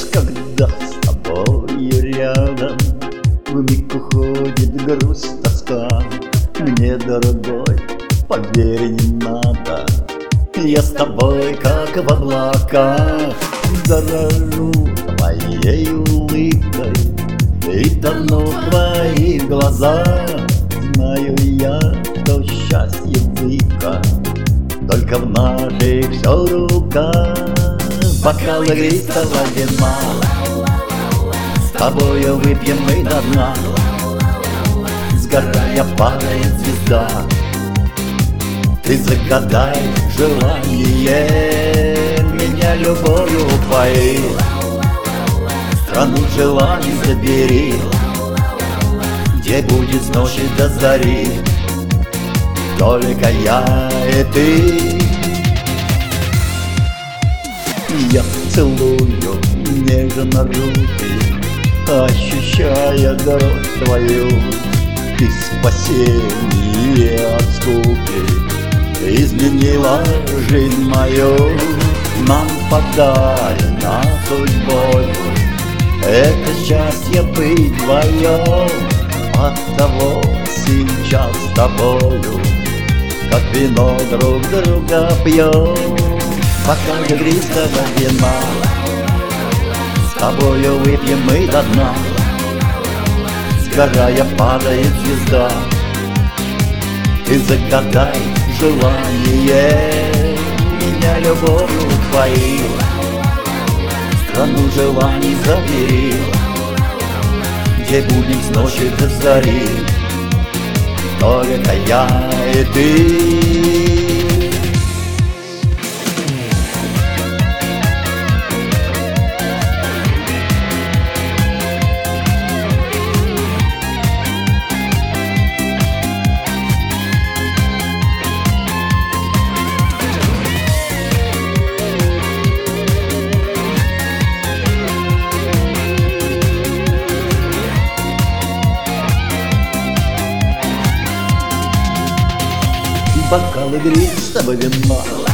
Когда с тобою рядом вмиг уходит грусть, тоска. Мне, дорогой, поверь, не надо, я с тобой, как в облаках, дорожу твоей улыбкой и тону в твоих глазах. Знаю я, что счастье зыбко, только в наших все руках. Бокал игристого вина с тобою выпьем мы до дна. Сгорая падает звезда, ты загадай желание, меня любовью упои, страну желаний забери, где будет с ночи до зари только я и ты. Я целую нежно руки, ощущая дрожь твою, и спасение от скуки изменила жизнь мою. Нам подарено судьбою это счастье быть вдвоем, оттого сейчас с тобою как вино друг друга пьем. Бокал игристого вина с тобою выпьем мы до дна. Сгорая падает звезда, ты загадай желание, меня любовью упои, страну желаний забери, где будем с ночи до зари только я и ты. Бокал игристого вина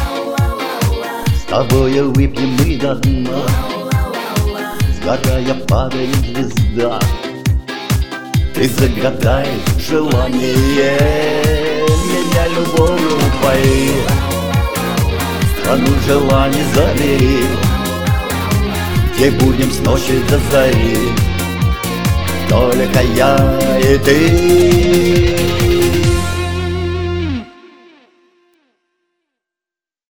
с тобою выпьем мы до дна. Сгорая падает звезда, ты загадай желание, меня любовью упои, страну желаний забери, где будем с ночи до зари только я и ты.